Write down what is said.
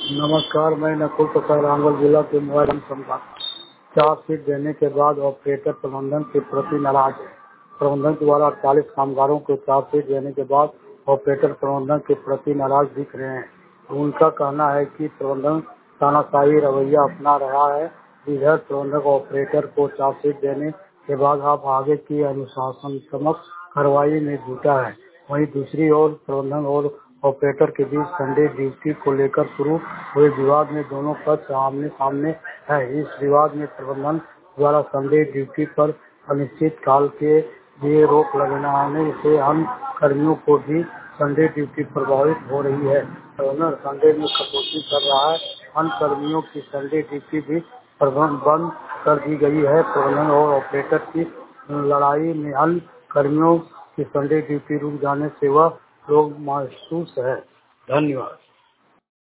नमस्कार, मैं नकुल प्रसाद रामगढ़ जिला के मोबाइल संभाग चार्जशीट देने के बाद ऑपरेटर प्रबंधन के प्रति नाराज है। प्रबंधन द्वारा 48 कामगारों को चार्जशीट देने के बाद ऑपरेटर प्रबंधन के प्रति नाराज दिख रहे हैं। उनका कहना है कि प्रबंधन तानाशाही रवैया अपना रहा है। इधर प्रबंधक ऑपरेटर को चार्जशीट देने के बाद अब आगे की अनुशासनात्मक कार्रवाई में जुटा है। वहीं दूसरी ओर प्रबंधन और ऑपरेटर के बीच संडे ड्यूटी को लेकर शुरू हुए विवाद में दोनों पक्ष आमने सामने है। इस विवाद में प्रबंधन द्वारा संडे ड्यूटी पर अनिश्चित काल के लिए रोक लगाने से अन्य कर्मियों को भी संडे ड्यूटी प्रभावित हो रही है। प्रबंधन संडे में कटौती कर रहा है। अन्य कर्मियों की संडे ड्यूटी भी बंद कर दी गई है। प्रबंधन और ऑपरेटर की लड़ाई में अन्य कर्मियों की संडे ड्यूटी रुक जाने से वह लोग महसूस है। धन्यवाद।